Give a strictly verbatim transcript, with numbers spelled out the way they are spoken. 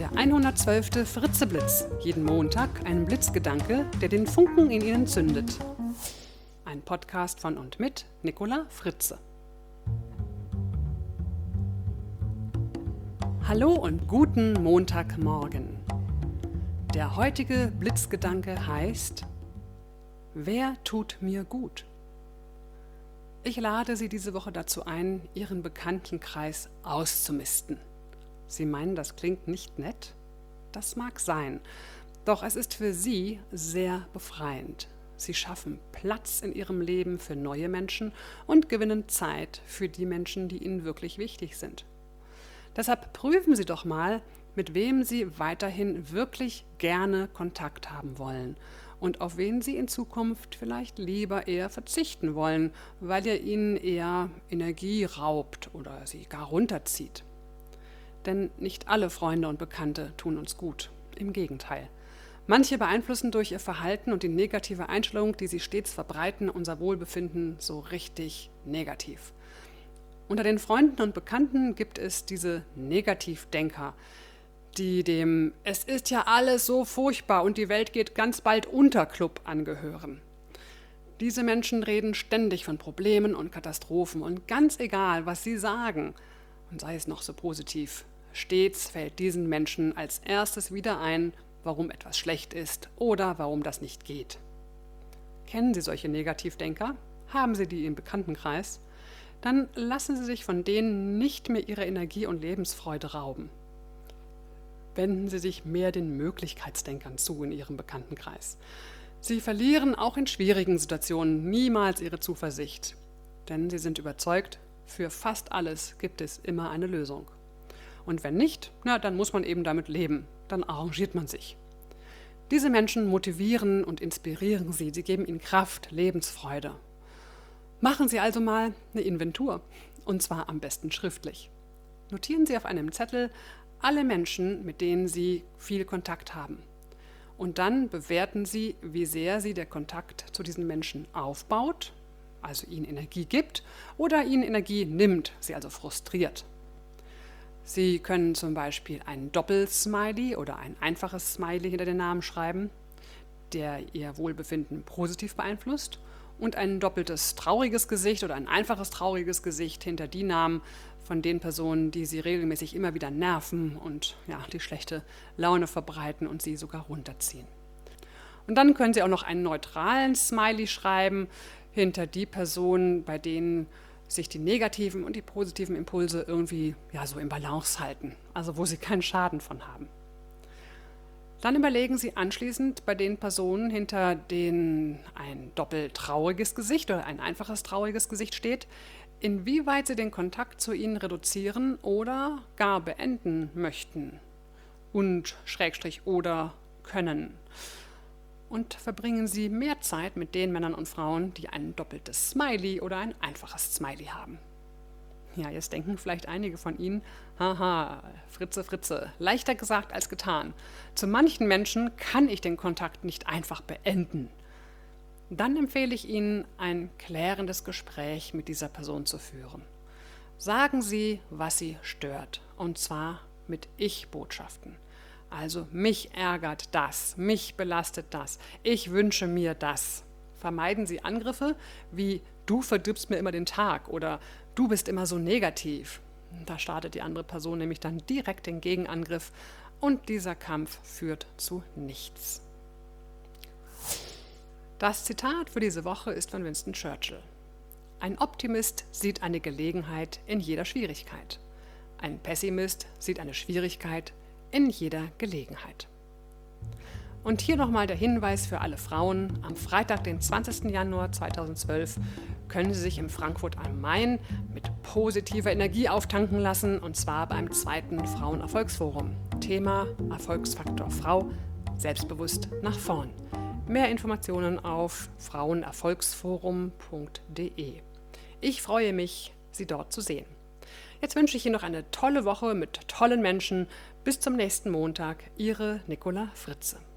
Der hundertzwölfte Fritzeblitz. Jeden Montag ein Blitzgedanke, der den Funken in Ihnen zündet. Ein Podcast von und mit Nicola Fritze. Hallo und guten Montagmorgen. Der heutige Blitzgedanke heißt: Wer tut mir gut? Ich lade Sie diese Woche dazu ein, Ihren Bekanntenkreis auszumisten. Sie meinen, das klingt nicht nett? Das mag sein, doch es ist für Sie sehr befreiend. Sie schaffen Platz in Ihrem Leben für neue Menschen und gewinnen Zeit für die Menschen, die Ihnen wirklich wichtig sind. Deshalb prüfen Sie doch mal, mit wem Sie weiterhin wirklich gerne Kontakt haben wollen und auf wen Sie in Zukunft vielleicht lieber eher verzichten wollen, weil er Ihnen eher Energie raubt oder Sie gar runterzieht. Denn nicht alle Freunde und Bekannte tun uns gut. Im Gegenteil. Manche beeinflussen durch ihr Verhalten und die negative Einstellung, die sie stets verbreiten, unser Wohlbefinden so richtig negativ. Unter den Freunden und Bekannten gibt es diese Negativdenker, die dem "Es ist ja alles so furchtbar und die Welt geht ganz bald unter" Club angehören. Diese Menschen reden ständig von Problemen und Katastrophen und ganz egal, was sie sagen, und sei es noch so positiv, stets fällt diesen Menschen als erstes wieder ein, warum etwas schlecht ist oder warum das nicht geht. Kennen Sie solche Negativdenker? Haben Sie die im Bekanntenkreis? Dann lassen Sie sich von denen nicht mehr Ihre Energie und Lebensfreude rauben. Wenden Sie sich mehr den Möglichkeitsdenkern zu in Ihrem Bekanntenkreis. Sie verlieren auch in schwierigen Situationen niemals Ihre Zuversicht, denn sie sind überzeugt, für fast alles gibt es immer eine Lösung. Und wenn nicht, na, dann muss man eben damit leben. Dann arrangiert man sich. Diese Menschen motivieren und inspirieren Sie. Sie geben Ihnen Kraft, Lebensfreude. Machen Sie also mal eine Inventur. Und zwar am besten schriftlich. Notieren Sie auf einem Zettel alle Menschen, mit denen Sie viel Kontakt haben. Und dann bewerten Sie, wie sehr Sie der Kontakt zu diesen Menschen aufbaut, also ihnen Energie gibt, oder ihnen Energie nimmt, sie also frustriert. Sie können zum Beispiel ein Doppelsmiley oder ein einfaches Smiley hinter den Namen schreiben, der Ihr Wohlbefinden positiv beeinflusst, und ein doppeltes trauriges Gesicht oder ein einfaches trauriges Gesicht hinter die Namen von den Personen, die Sie regelmäßig immer wieder nerven und ja, die schlechte Laune verbreiten und Sie sogar runterziehen. Und dann können Sie auch noch einen neutralen Smiley schreiben, hinter die Personen, bei denen sich die negativen und die positiven Impulse irgendwie ja, so im Balance halten, also wo sie keinen Schaden von haben. Dann überlegen Sie anschließend bei den Personen, hinter denen ein doppelt trauriges Gesicht oder ein einfaches trauriges Gesicht steht, inwieweit Sie den Kontakt zu ihnen reduzieren oder gar beenden möchten und Schrägstrich oder können. Und verbringen Sie mehr Zeit mit den Männern und Frauen, die ein doppeltes Smiley oder ein einfaches Smiley haben. Ja, jetzt denken vielleicht einige von Ihnen, haha, Fritze, Fritze, leichter gesagt als getan. Zu manchen Menschen kann ich den Kontakt nicht einfach beenden. Dann empfehle ich Ihnen, ein klärendes Gespräch mit dieser Person zu führen. Sagen Sie, was Sie stört, und zwar mit Ich-Botschaften. Also mich ärgert das, mich belastet das, ich wünsche mir das. Vermeiden Sie Angriffe wie "Du verdirbst mir immer den Tag" oder "Du bist immer so negativ". Da startet die andere Person nämlich dann direkt den Gegenangriff und dieser Kampf führt zu nichts. Das Zitat für diese Woche ist von Winston Churchill. Ein Optimist sieht eine Gelegenheit in jeder Schwierigkeit. Ein Pessimist sieht eine Schwierigkeit in jeder Gelegenheit. Und hier nochmal der Hinweis für alle Frauen. Am Freitag, den zwanzigsten Januar zweitausendzwölf, können Sie sich in Frankfurt am Main mit positiver Energie auftanken lassen, und zwar beim zweiten Frauenerfolgsforum. Thema Erfolgsfaktor Frau, selbstbewusst nach vorn. Mehr Informationen auf frauenerfolgsforum punkt de. Ich freue mich, Sie dort zu sehen. Jetzt wünsche ich Ihnen noch eine tolle Woche mit tollen Menschen. Bis zum nächsten Montag, Ihre Nicola Fritze.